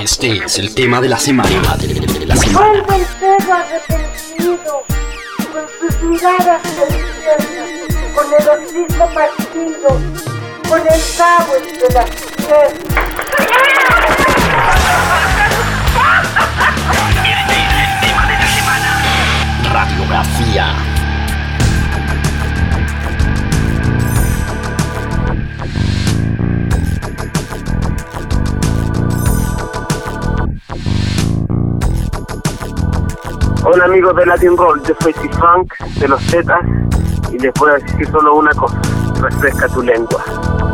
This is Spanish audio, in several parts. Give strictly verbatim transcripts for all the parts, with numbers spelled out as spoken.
Este es el tema de la semana. De, de, de la semana. Vuelve el perro arrepentido, con sus miradas deliciosas, con el hocico partido, con el cabo entre las piernas. Este es el tema de la semana. Radiografía. Hola amigos de Latin Roll, yo soy C-Funk de los Zetas y les voy a decir solo una cosa: refresca tu lengua.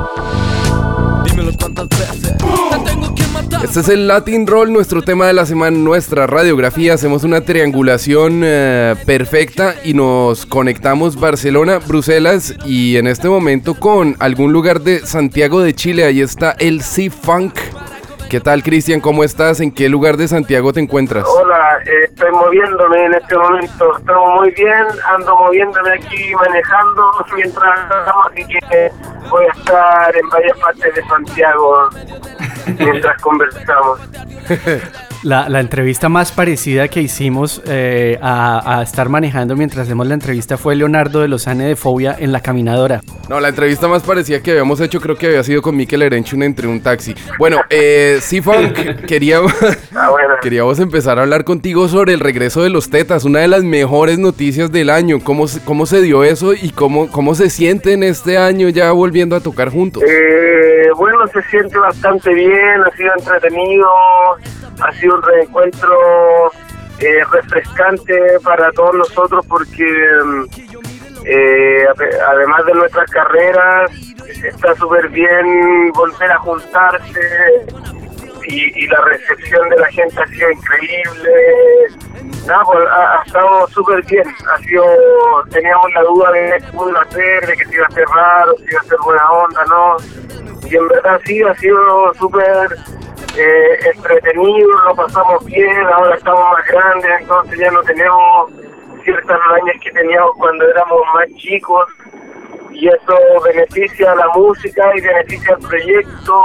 Dímelo cuántas veces te tengo que matar. Este es el Latin Roll, nuestro tema de la semana, nuestra radiografía. Hacemos una triangulación eh, perfecta y nos conectamos Barcelona, Bruselas y en este momento con algún lugar de Santiago de Chile. Ahí está el C-Funk. ¿Qué tal, Cristian? ¿Cómo estás? ¿En qué lugar de Santiago te encuentras? Hola, eh, estoy moviéndome en este momento. Estamos muy bien, ando moviéndome aquí manejando mientras estamos, así que voy a estar en varias partes de Santiago mientras conversamos. La, la entrevista más parecida que hicimos eh, a, a estar manejando mientras hacemos la entrevista fue Leonardo de Lozane de Fobia en La Caminadora. No, la entrevista más parecida que habíamos hecho creo que había sido con Mikel Erenchun entre un taxi. Bueno, eh, C-Funk, queríamos, Ah, bueno. queríamos empezar a hablar contigo sobre el regreso de los Tetas, una de las mejores noticias del año. ¿Cómo, se- cómo se dio eso y cómo, cómo se sienten este año ya volviendo a tocar juntos? Eh, bueno, se siente bastante bien, ha sido entretenido, ha sido un reencuentro eh, refrescante para todos nosotros porque eh, además de nuestras carreras está súper bien volver a juntarse y, y la recepción de la gente ha sido increíble. Nada, pues, ha, ha estado súper bien, ha sido, teníamos la duda de cómo iba a ser, de que se iba a hacer raro, si iba a ser buena onda, ¿no? Y en verdad sí, ha sido súper eh, entretenido, lo pasamos bien, ahora estamos más grandes, entonces ya no tenemos ciertas mañas que teníamos cuando éramos más chicos, y eso beneficia a la música y beneficia al proyecto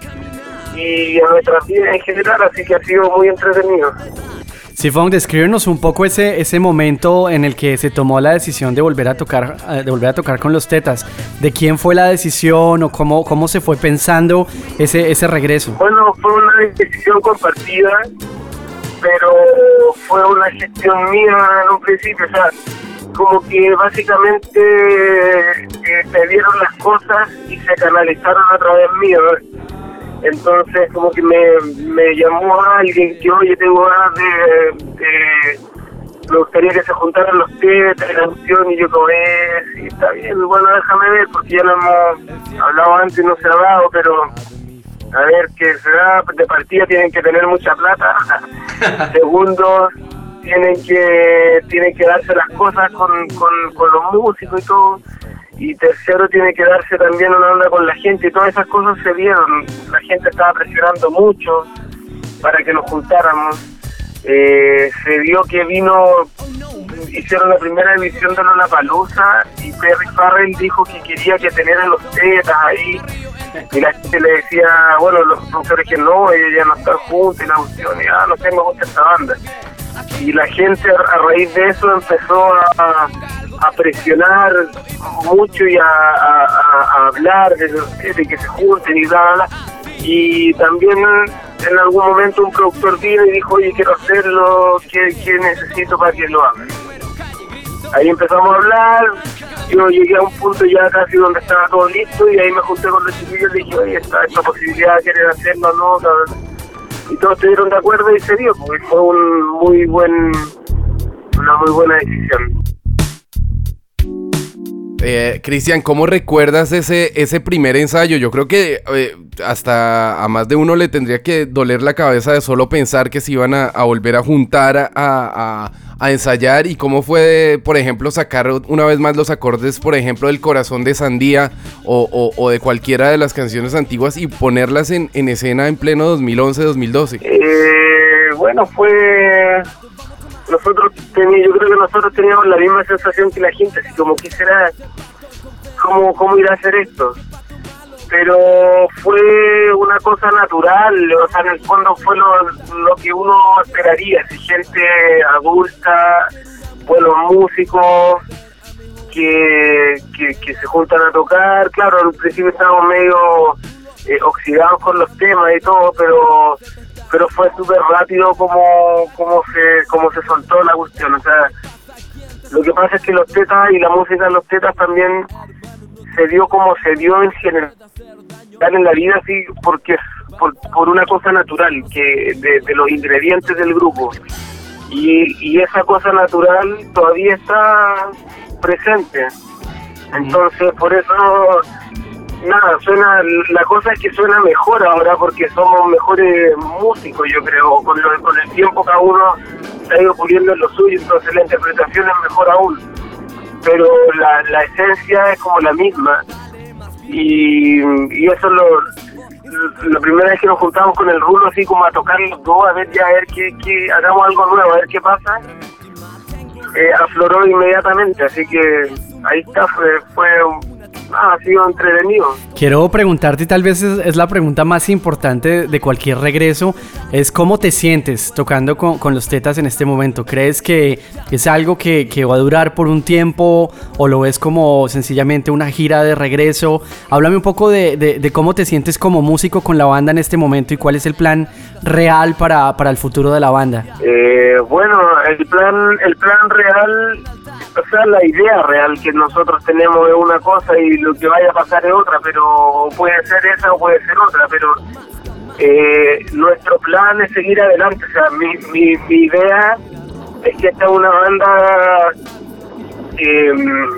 y a nuestras vidas en general, así que ha sido muy entretenido. C-Funk, descríbenos un poco ese, ese momento en el que se tomó la decisión de volver a tocar, eh, de volver a tocar con los Tetas. ¿De quién fue la decisión o cómo, cómo se fue pensando ese, ese regreso? Bueno, fue una decisión compartida, pero fue una gestión mía en un principio, o sea, como que básicamente eh, se dieron las cosas y se canalizaron a través mío. Entonces como que me, me llamó a alguien que, oye, tengo ganas de, de, me gustaría que se juntaran los Tetas de la canción, y yo como es, y está bien, bueno, déjame ver, porque ya lo hemos hablado antes y no se ha dado, pero a ver, que se da, de partida tienen que tener mucha plata, segundo, tienen que tienen que darse las cosas con, con, con los músicos y todo, y tercero tiene que darse también una onda con la gente, y todas esas cosas se dieron. La gente estaba presionando mucho para que nos juntáramos. Eh, se dio que vino, hicieron la primera edición de Lollapalooza y Perry Farrell dijo que quería que tener los Tetas ahí, y la gente le decía, bueno, los productores que no, ellos ya no están juntos, y la cuestión, y ah, no sé, me gusta esta banda. Y la gente a raíz de eso empezó a, a presionar mucho y a, a, a hablar de, de que se junten y bla, bla, bla. Y también en algún momento un productor vino y dijo, oye, quiero hacerlo, ¿qué, qué necesito para que lo hagan? Ahí empezamos a hablar, yo llegué a un punto ya casi donde estaba todo listo, y ahí me junté con los chiquillos y le dije, oye, esta, esta posibilidad, ¿quieren hacerlo o no? Cabrón. Y todos estuvieron de acuerdo y se dio, porque fue un muy buen, una muy buena decisión. Eh, Cristian, ¿cómo recuerdas ese, ese primer ensayo? Yo creo que eh, hasta a más de uno le tendría que doler la cabeza de solo pensar que se iban a, a volver a juntar a, a, a ensayar. ¿Y cómo fue, por ejemplo, sacar una vez más los acordes, por ejemplo, del Corazón de Sandía o, o, o de cualquiera de las canciones antiguas y ponerlas en, en escena en pleno dos mil once, dos mil doce? Eh, bueno, fue... Nosotros teníamos, yo creo que nosotros teníamos la misma sensación que la gente, así como, ¿qué será? ¿Cómo, cómo irá a hacer esto? pero fue una cosa natural, o sea, en el fondo fue lo, lo que uno esperaría, si gente adulta, buenos músicos, que, que, que se juntan a tocar. Claro, al principio estábamos medio eh, oxidados con los temas y todo, pero pero fue súper rápido como, como se como se soltó la cuestión. O sea, lo que pasa es que los Tetas y la música de los Tetas también se dio como se dio en general en la vida, así porque por, por una cosa natural que de, de los ingredientes del grupo, y, y esa cosa natural todavía está presente. Entonces por eso nada, suena, la cosa es que suena mejor ahora porque somos mejores músicos, yo creo. Con, lo, con el tiempo cada uno se ha ido puliendo en lo suyo, entonces la interpretación es mejor aún, pero la, la esencia es como la misma. Y, y eso es lo, la primera vez que nos juntamos con el Rulo, así como a tocar los dos, a ver ya, a ver que, que hagamos algo nuevo, a ver qué pasa, eh, afloró inmediatamente, así que ahí está, fue, fue ah, ha sido entretenido. Quiero preguntarte, tal vez es, es la pregunta más importante de cualquier regreso, es ¿cómo te sientes tocando con, con los Tetas en este momento? ¿Crees que es algo que, que va a durar por un tiempo o lo ves como sencillamente una gira de regreso? Háblame un poco de, de, de cómo te sientes como músico con la banda en este momento y cuál es el plan real para, para el futuro de la banda. Eh, bueno, el plan, el plan real, o sea, la idea real que nosotros tenemos es una cosa y lo que vaya a pasar es otra, pero puede ser esa o puede ser otra, pero eh, nuestro plan es seguir adelante. O sea, mi, mi, mi idea es que esta es una banda eh,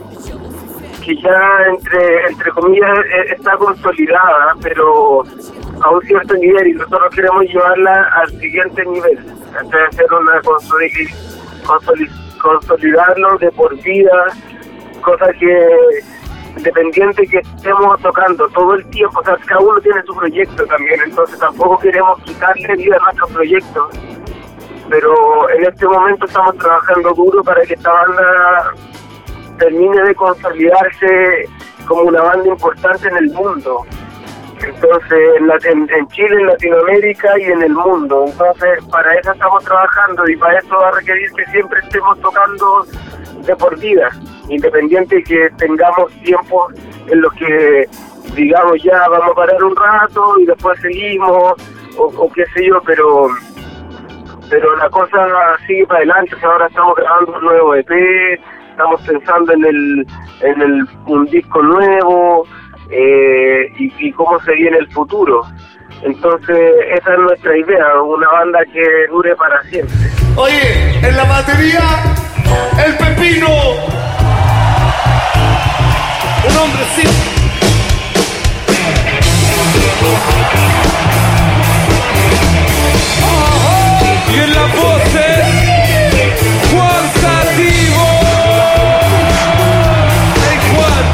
que ya entre, entre comillas está consolidada, pero a un cierto nivel, y nosotros queremos llevarla al siguiente nivel, entonces hacer una consolid, consolid, consolidarlo de por vida, cosa que independiente que estemos tocando todo el tiempo, o sea, cada uno tiene su proyecto también, entonces tampoco queremos quitarle vida a nuestro proyecto, pero en este momento estamos trabajando duro para que esta banda termine de consolidarse como una banda importante en el mundo. Entonces, en, la, en, en Chile, en Latinoamérica y en el mundo. Entonces, para eso estamos trabajando y para eso va a requerir que siempre estemos tocando de por vida, independiente de que tengamos tiempos en los que, digamos, ya vamos a parar un rato y después seguimos, o, o qué sé yo, pero pero la cosa sigue para adelante. O sea, ahora estamos grabando un nuevo E P, estamos pensando en el en el un disco nuevo, Eh, y, y cómo se viene el futuro. Entonces esa es nuestra idea, una banda que dure para siempre. Oye, en la batería, el Pepino, un hombre sí. Y en la voz Juan Sativo. Hey Juan.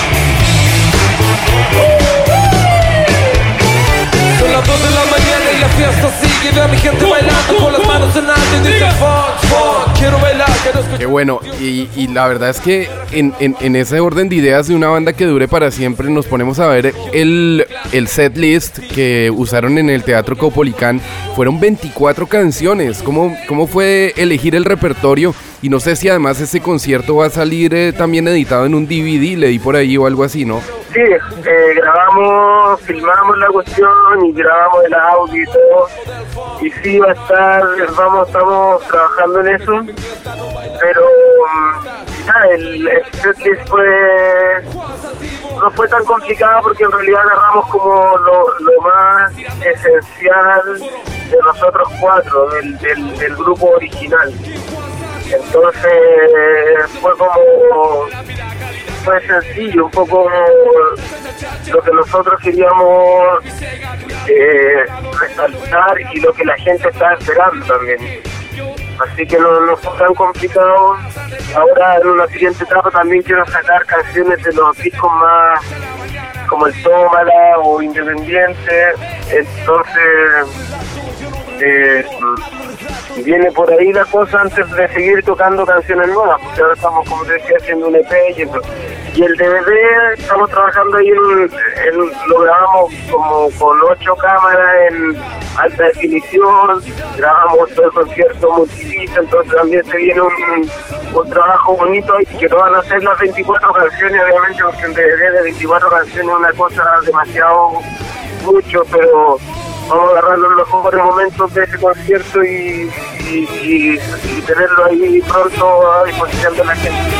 Son las dos de la mañana y la fiesta sigue. Ve a mi gente bailando con las manos en alto y dice funk, funk, quiero bailar, quiero escuchar. Qué bueno, y, y la verdad es que en, en, en ese orden de ideas de una banda que dure para siempre, nos ponemos a ver el, el set list que usaron en el Teatro Caupolicán. Fueron veinticuatro canciones. ¿Cómo, cómo fue elegir el repertorio? Y no sé si además ese concierto va a salir eh, también editado en un D V D, leí por ahí o algo así, ¿no? Sí, eh, grabamos, filmamos la cuestión y grabamos el audio y todo. Y sí, va a estar, vamos, estamos trabajando en eso. Pero ya, el, el setlist fue, no fue tan complicado porque en realidad agarramos como lo, lo más esencial de nosotros cuatro, del, del, del grupo original. Entonces fue como, fue sencillo, un poco lo que nosotros queríamos eh, resaltar y lo que la gente está esperando también. Así que no, no fue tan complicado. Ahora en una siguiente etapa también quiero sacar canciones de los discos más como el Tómala o Independiente. Entonces eh, viene por ahí la cosa antes de seguir tocando canciones nuevas, porque ahora estamos, como te decía, haciendo un E P y, eso. Y el D V D estamos trabajando ahí en en- lo grabamos como con ocho cámaras en alta definición, grabamos todo el concierto multipista, entonces también se viene un, un trabajo bonito y que no van a ser las veinticuatro canciones, obviamente, porque un D V D de veinticuatro canciones es una cosa demasiado mucho, pero vamos agarrando los mejores momentos de ese concierto y, y, y, y tenerlo ahí pronto a disposición de la gente.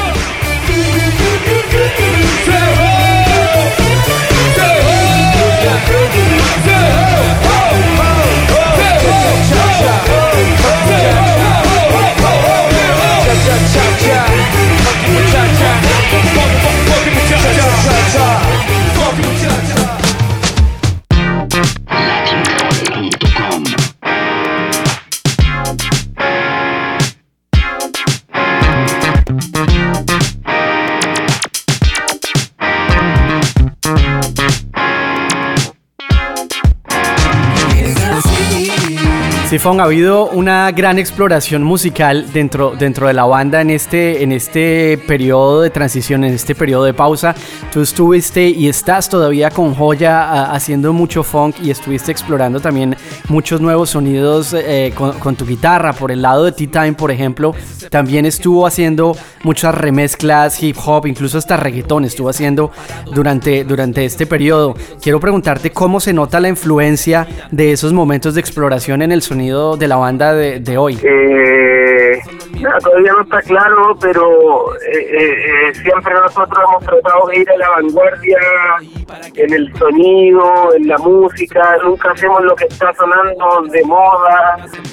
Sí, Fong, ha habido una gran exploración musical dentro, dentro de la banda en este, en este periodo de transición, en este periodo de pausa. Tú estuviste y estás todavía con Joya a, haciendo mucho funk y estuviste explorando también muchos nuevos sonidos eh, con, con tu guitarra. Por el lado de Tea Time, por ejemplo, también estuvo haciendo muchas remezclas, hip hop, incluso hasta reggaetón estuvo haciendo durante, durante este periodo. Quiero preguntarte cómo se nota la influencia de esos momentos de exploración en el sonido de la banda de, de hoy. Eh, nada, todavía no está claro, pero eh, eh, siempre nosotros hemos tratado de ir a la vanguardia en el sonido, en la música, nunca hacemos lo que está sonando de moda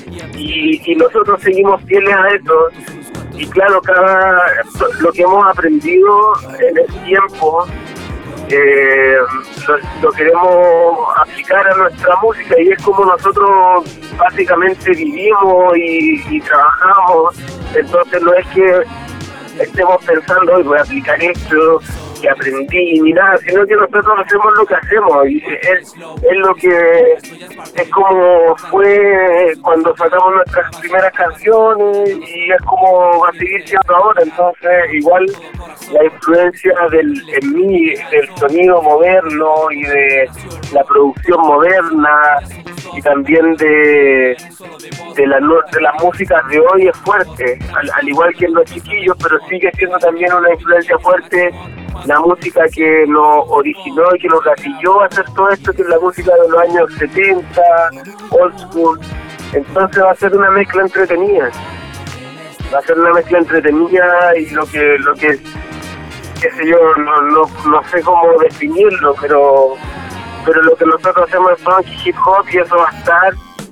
y, y nosotros seguimos fieles a eso. Y claro, cada lo que hemos aprendido en el tiempo Eh, lo, lo queremos aplicar a nuestra música y es como nosotros básicamente vivimos y, y trabajamos. Entonces no es que estemos pensando hoy voy a aplicar esto que aprendí ni nada, sino que nosotros hacemos lo que hacemos y es, es lo que es como fue cuando sacamos nuestras primeras canciones y es como va a seguir siendo ahora. Entonces igual la influencia del en mí del sonido moderno y de la producción moderna y también de de, la, de las músicas de hoy es fuerte, al, al igual que en los chiquillos, pero sigue siendo también una influencia fuerte la música que nos originó y que nos gatilló a hacer todo esto, que es la música de los años setenta, old school. Entonces va a ser una mezcla entretenida, va a ser una mezcla entretenida y lo que lo que qué sé yo, no, no, no sé cómo definirlo, pero pero lo que nosotros hacemos es funk y hip hop y eso va a estar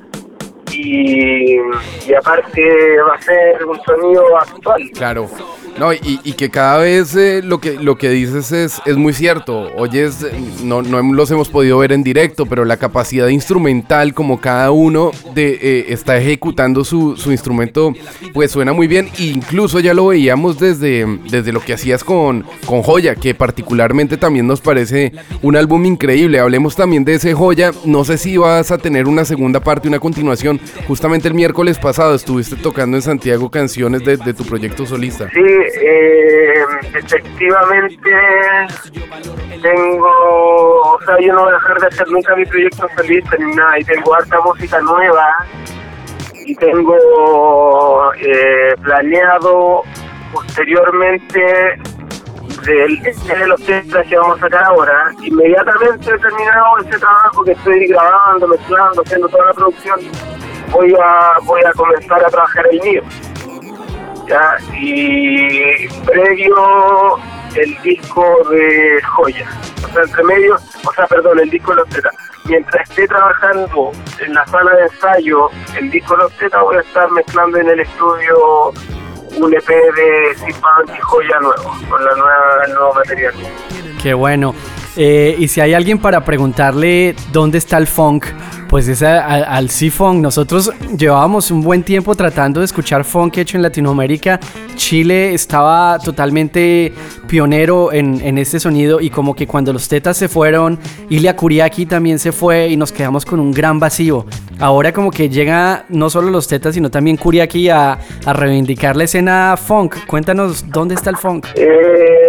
y, y aparte va a ser un sonido actual. Claro. No, y, y que cada vez eh, lo que lo que dices es, es muy cierto. Oyes, no, no los hemos podido ver en directo, pero la capacidad instrumental, como cada uno de eh, está ejecutando su, su instrumento, pues suena muy bien. E incluso ya lo veíamos desde, desde lo que hacías con, con Joya, que particularmente también nos parece un álbum increíble. Hablemos también de ese Joya. No sé si vas a tener una segunda parte, una continuación. Justamente el miércoles pasado estuviste tocando en Santiago canciones de, de tu proyecto solista. Sí. Eh, efectivamente tengo, o sea, yo no voy a dejar de hacer nunca mi proyecto solista ni nada y tengo harta música nueva y tengo eh, planeado posteriormente del de los temas que vamos a sacar ahora. Inmediatamente he terminado ese trabajo que estoy grabando, mezclando, haciendo toda la producción, voy a voy a comenzar a trabajar el mío. Ya, y previo el disco de Joya, o sea, entre medio, o sea, perdón, el disco de los Tetas. Mientras esté trabajando en la sala de ensayo el disco de los Tetas, voy a estar mezclando en el estudio un E P de Zipán y Joya nuevo, con la nueva, el nuevo material. Qué bueno. Eh, y si hay alguien para preguntarle dónde está el funk, pues es a, a, al C-Funk. Nosotros llevábamos un buen tiempo tratando de escuchar funk hecho en Latinoamérica. Chile estaba totalmente pionero en, en este sonido y como que cuando los Tetas se fueron, Ilia Kuriaki también se fue y nos quedamos con un gran vacío. Ahora como que llega no solo los Tetas, sino también Kuriaki a, a reivindicar la escena funk. Cuéntanos dónde está el funk. Eh,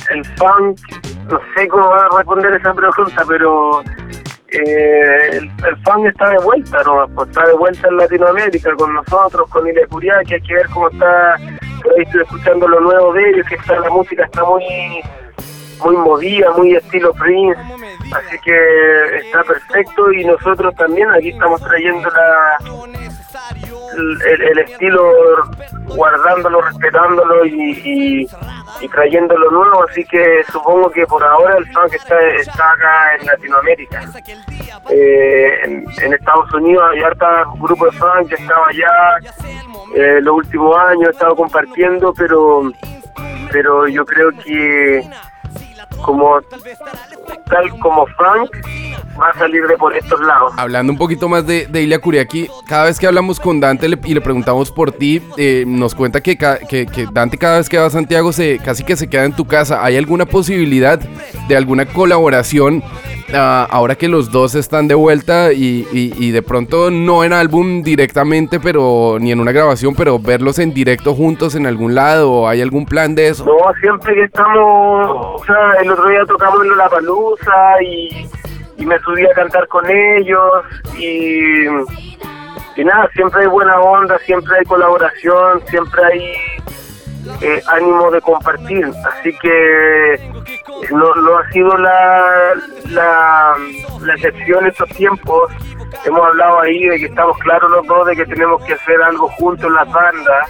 el funk, no sé cómo va a responder esa pregunta, pero eh, el, el funk está de vuelta, ¿no? Pues está de vuelta en Latinoamérica con nosotros, con Ilia Kuriaki, hay que ver cómo está, por ahí estoy escuchando lo nuevo de ellos, que está, la música está muy muy movida, muy estilo Prince, así que está perfecto, y nosotros también aquí estamos trayendo la el, el estilo, guardándolo, respetándolo y, y, y trayendo lo nuevo, así que supongo que por ahora el funk está, está acá en Latinoamérica. Eh, en, en Estados Unidos hay harta grupos de funk, que estaba allá eh, los últimos años, he estado compartiendo, pero pero yo creo que como tal como funk va a salir de por estos lados. Hablando un poquito más de, de Ilia Kuriaki, cada vez que hablamos con Dante le, y le preguntamos por ti, eh, nos cuenta que, ca, que, que Dante cada vez que va a Santiago se, casi que se queda en tu casa. ¿Hay alguna posibilidad de alguna colaboración uh, ahora que los dos están de vuelta y, y, y de pronto no en álbum directamente, pero ni en una grabación, pero verlos en directo juntos en algún lado? ¿Hay algún plan de eso? No, siempre que estamos, o sea, el otro día tocamos en Lollapalooza y y me subí a cantar con ellos y, y nada, siempre hay buena onda, siempre hay colaboración, siempre hay eh, ánimo de compartir, así que no, no ha sido la, la, la excepción estos tiempos. Hemos hablado ahí de que estamos claros los dos de que tenemos que hacer algo juntos en las bandas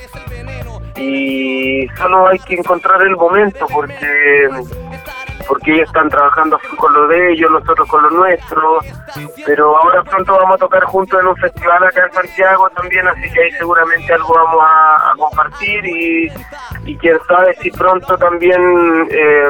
y solo hay que encontrar el momento, porque porque ellos están trabajando con lo de ellos, nosotros con lo nuestro, pero ahora pronto vamos a tocar juntos en un festival acá en Santiago también, así que ahí seguramente algo vamos a, a compartir y, y quién sabe si pronto también eh,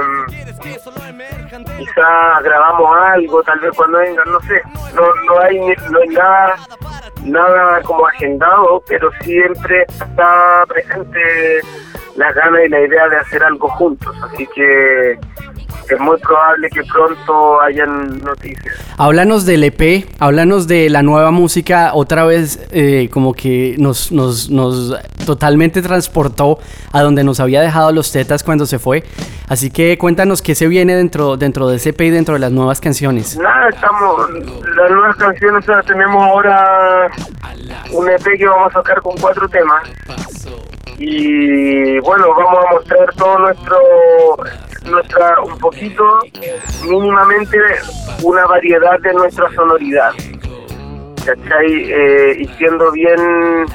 quizás grabamos algo, tal vez cuando vengan, no sé, no, no hay no hay nada nada como agendado, pero siempre está presente la gana y la idea de hacer algo juntos, así que es muy probable que pronto hayan noticias. Háblanos del E P, háblanos de la nueva música, otra vez eh, como que nos, nos, nos totalmente transportó a donde nos había dejado los Tetas cuando se fue, así que cuéntanos qué se viene dentro, dentro de ese E P y dentro de las nuevas canciones. Nada, estamos, las nuevas canciones, o sea, tenemos ahora un E P que vamos a sacar con cuatro temas y bueno, vamos a mostrar todo nuestro nuestra un poquito mínimamente una variedad de nuestra sonoridad, ¿cachai? Eh, y siendo bien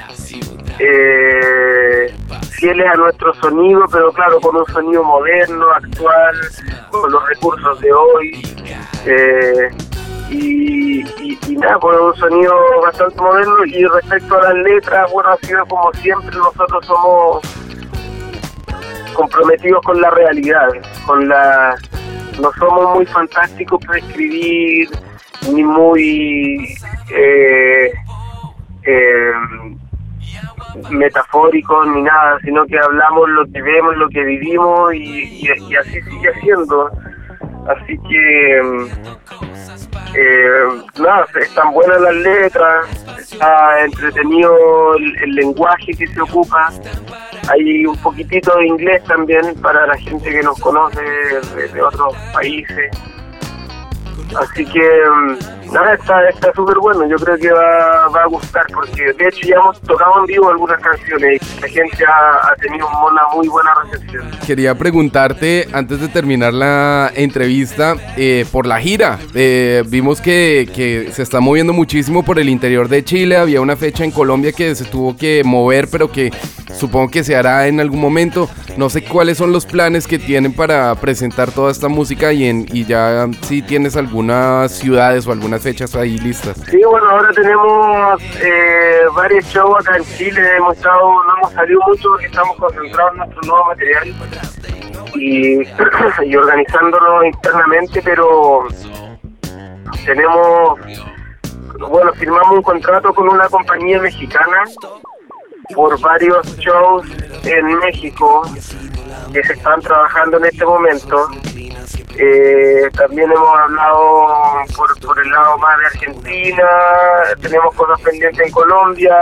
eh, fieles a nuestro sonido, pero claro, con un sonido moderno, actual, con los recursos de hoy, eh, y, y, y nada, con un sonido bastante moderno. Y respecto a las letras, bueno, ha sido como siempre, nosotros somos comprometidos con la realidad, con la no somos muy fantásticos para escribir, ni muy eh, eh, metafóricos ni nada, sino que hablamos lo que vemos, lo que vivimos y, y, y así sigue siendo. Así que eh, nada, están buenas las letras, está entretenido el, el lenguaje que se ocupa. Hay un poquitito de inglés también para la gente que nos conoce de, de otros países. Así que nada, está está súper bueno. Yo creo que va, va a gustar, porque de hecho ya hemos tocado en vivo algunas canciones y la gente ha, ha tenido una muy buena recepción. Quería preguntarte, antes de terminar la entrevista, eh, por la gira. Eh, vimos que, que se está moviendo muchísimo por el interior de Chile. Había una fecha en Colombia que se tuvo que mover, pero que supongo que se hará en algún momento. No sé cuáles son los planes que tienen para presentar toda esta música y, en, y ya si tienes algunas ciudades o algunas fechas ahí listas. Sí, bueno, ahora tenemos eh, varios shows acá en Chile. Hemos estado, no hemos salido mucho porque estamos concentrados en nuestro nuevo material y, y organizándolo internamente, pero tenemos, bueno, firmamos un contrato con una compañía mexicana por varios shows en México que se están trabajando en este momento. Eh, también hemos hablado por, por el lado más de Argentina, tenemos cosas pendientes en Colombia.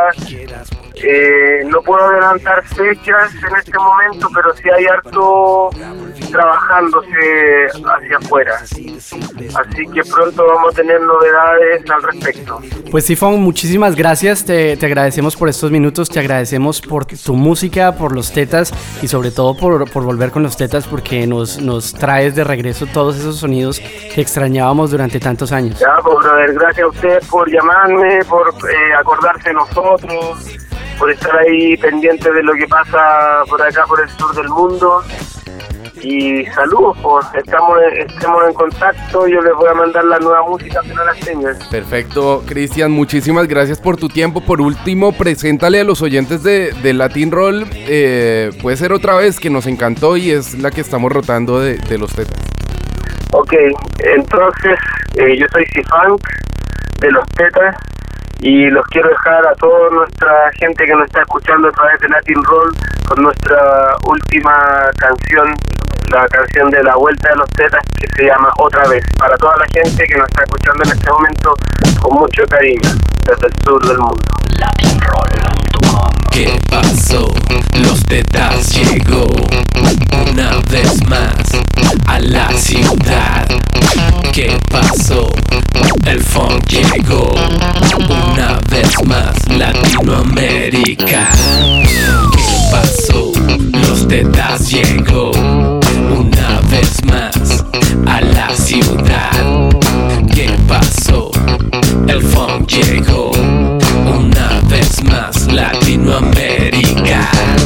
Eh, no puedo adelantar fechas en este momento, pero sí hay harto trabajándose hacia afuera. Así que pronto vamos a tener novedades al respecto. Pues sí, Fong, muchísimas gracias, te, te agradecemos por estos minutos, te agradecemos por tu música, por los Tetas y sobre todo por, por volver con los Tetas, porque nos, nos traes de regreso todos esos sonidos que extrañábamos durante tantos años. Ya, pues brother, gracias a ustedes por llamarme, por eh, acordarse de nosotros, por estar ahí pendiente de lo que pasa por acá, por el sur del mundo. Y saludos, pues, estamos, estemos en contacto, yo les voy a mandar la nueva música que no las tengan. Perfecto, Cristian, muchísimas gracias por tu tiempo. Por último, preséntale a los oyentes de, de Latin Roll, eh, puede ser otra vez, que nos encantó y es la que estamos rotando de, de los Tetas. Ok, entonces eh, yo soy C-Funk de los Tetas y los quiero dejar a toda nuestra gente que nos está escuchando a través de Latin Roll con nuestra última canción, la canción de la vuelta de los Tetas, que se llama Otra Vez, para toda la gente que nos está escuchando en este momento con mucho cariño desde el sur del mundo. latin roll punto com. ¿Qué pasó? Los Tetas llegó una vez más a la ciudad. ¿Qué pasó? El funk llegó una vez más Latinoamérica. ¿Qué pasó? Los Tetas llegó una vez más a la ciudad. ¿Qué pasó? El funk llegó una vez más Latinoamérica.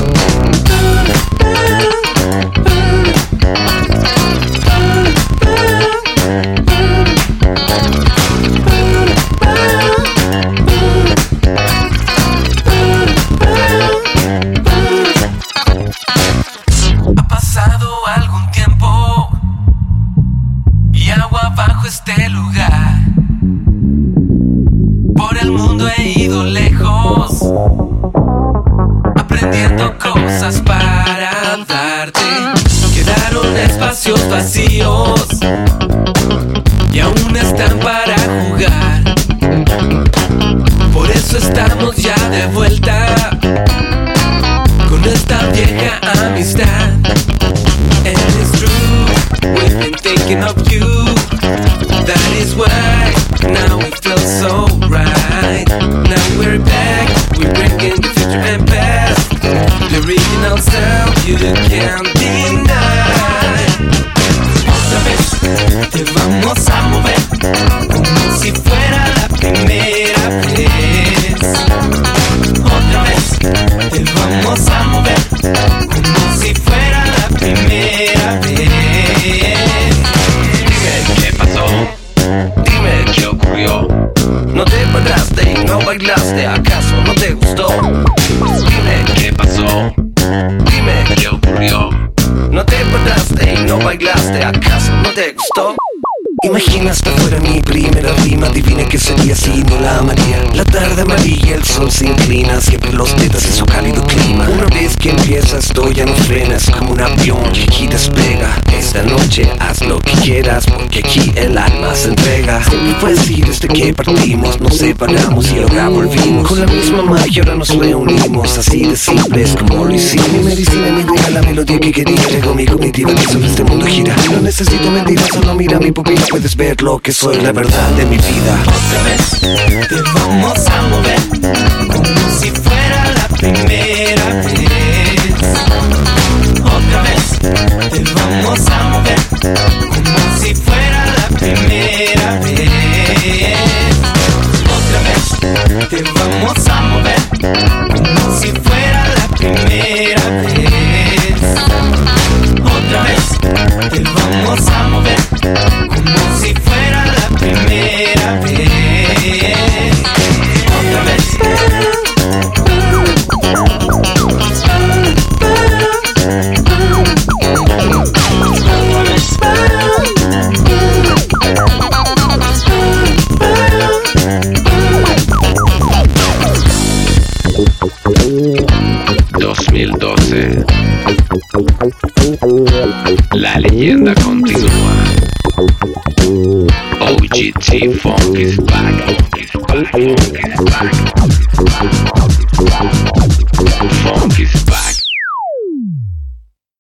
Ha pasado algún tiempo y agua bajo este lugar. Por el mundo he ido lejos, aprendiendo cosas para darte. Quedaron espacios vacíos y aún están para jugar. Por eso estamos ya de vuelta con esta vieja amistad. And it's true, we've been thinking of you. That is why now we feel so right. Now we're back, we're bringing the future and past. The original sound you can't deny. Otra vez te vamos a mover como si fuera la primera vez. Otra vez te vamos a mover como si fuera la primera vez. Dime qué pasó, dime qué ocurrió. No te paraste y no bailaste, ¿acaso no te gustó? Dime qué pasó, dime qué ocurrió. No te paraste y no bailaste, ¿acaso no te gustó? Imagina hasta fuera mi primera rima, adivina que sería si no la amaría. La tarde amarilla, el sol se inclina, siempre los Tetas en su cálido clima. Una vez que empieza esto ya no frenas, como un avión que aquí despega. Esta noche haz lo que quieras, porque aquí el alma se entrega. Siempre fue así desde que partimos, nos separamos y ahora volvimos. Con la misma magia ahora nos reunimos, así de simple es como lo hicimos. Mi medicina me entrega la melodía que quería, llegó mi cognitiva que sobre este mundo gira. No necesito mentiras, solo mira mi pupila. Puedes ver lo que soy, la verdad de mi vida. Otra vez te vamos a mover como si fuera la primera vez. Otra vez te vamos a mover como si fuera la primera vez. Otra vez te vamos a mover como si fuera la primera vez. Otra vez te vamos a mover como si fuera la primera vez. Otra vez. dos mil doce. La leyenda continúa. O G T Funk is back, funk is back, funk is back. Funk is